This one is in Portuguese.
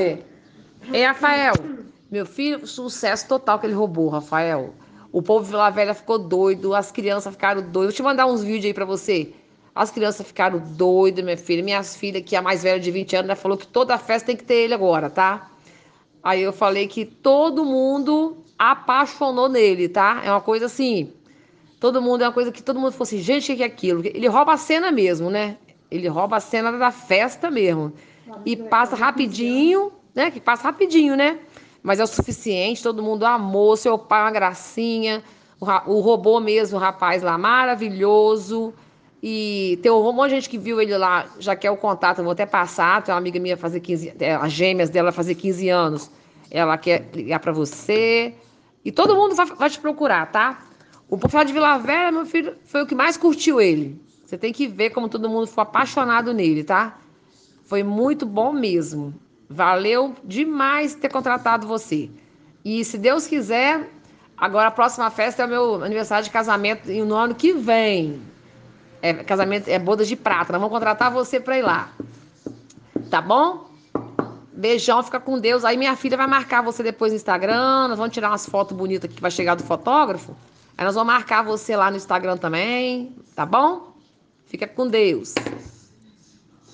Ei, Rafael, meu filho, sucesso total que ele roubou, Rafael. O povo de Vila Velha ficou doido, as crianças ficaram doidas. Vou te mandar uns vídeos aí pra você. As crianças ficaram doidas, minha filha. Minhas filhas, que é a mais velha de 20 anos, ela falou que toda festa tem que ter ele agora, tá? Aí eu falei que todo mundo apaixonou nele, tá? É uma coisa assim. Todo mundo é uma coisa que todo mundo falou assim, gente, o que é aquilo? Ele rouba a cena mesmo, né? Ele rouba a cena da festa mesmo. E passa rapidinho, né? Que passa rapidinho, né? Mas é o suficiente, todo mundo amou, seu pai é uma gracinha. O robô mesmo, o rapaz lá, maravilhoso. E tem um monte de gente que viu ele lá, já quer o contato, eu vou até passar. Tem uma amiga minha fazer 15, as gêmeas dela fazer 15 anos. Ela quer ligar pra você. E todo mundo vai te procurar, tá? O Popular de Vila Velha, meu filho, foi o que mais curtiu ele. Você tem que ver como todo mundo ficou apaixonado nele, tá? Foi muito bom mesmo. Valeu demais ter contratado você. E se Deus quiser, agora a próxima festa é o meu aniversário de casamento no ano que vem. É casamento, é bodas de prata. Nós vamos contratar você para ir lá. Tá bom? Beijão, fica com Deus. Aí minha filha vai marcar você depois no Instagram. Nós vamos tirar umas fotos bonitas que vai chegar do fotógrafo. Aí nós vamos marcar você lá no Instagram também, tá bom? Fica com Deus.